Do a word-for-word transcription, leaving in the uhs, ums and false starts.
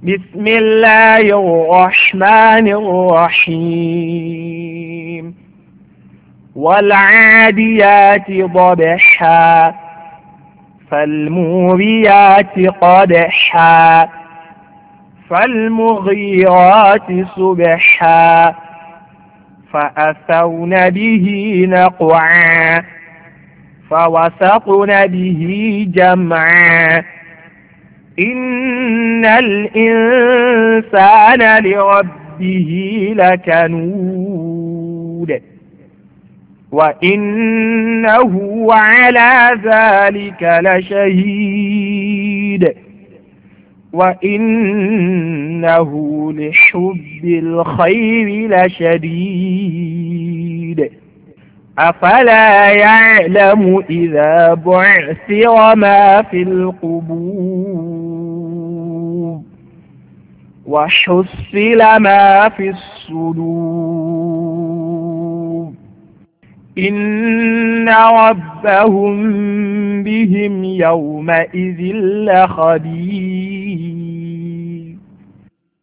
بسم الله الرحمن الرحيم والعاديات ضبحا فالموريات قدحا فالمغيرات صبحا فأثرن به نقعا فوسطن به جمعا إن الإنسان لربه لكنود وإنه على ذلك لشهيد وإنه لحب الخير لشديد أفلا يعلم إذا بعثر ما في القبور وحصل ما في الصدور إن ربهم بهم يومئذ لخبير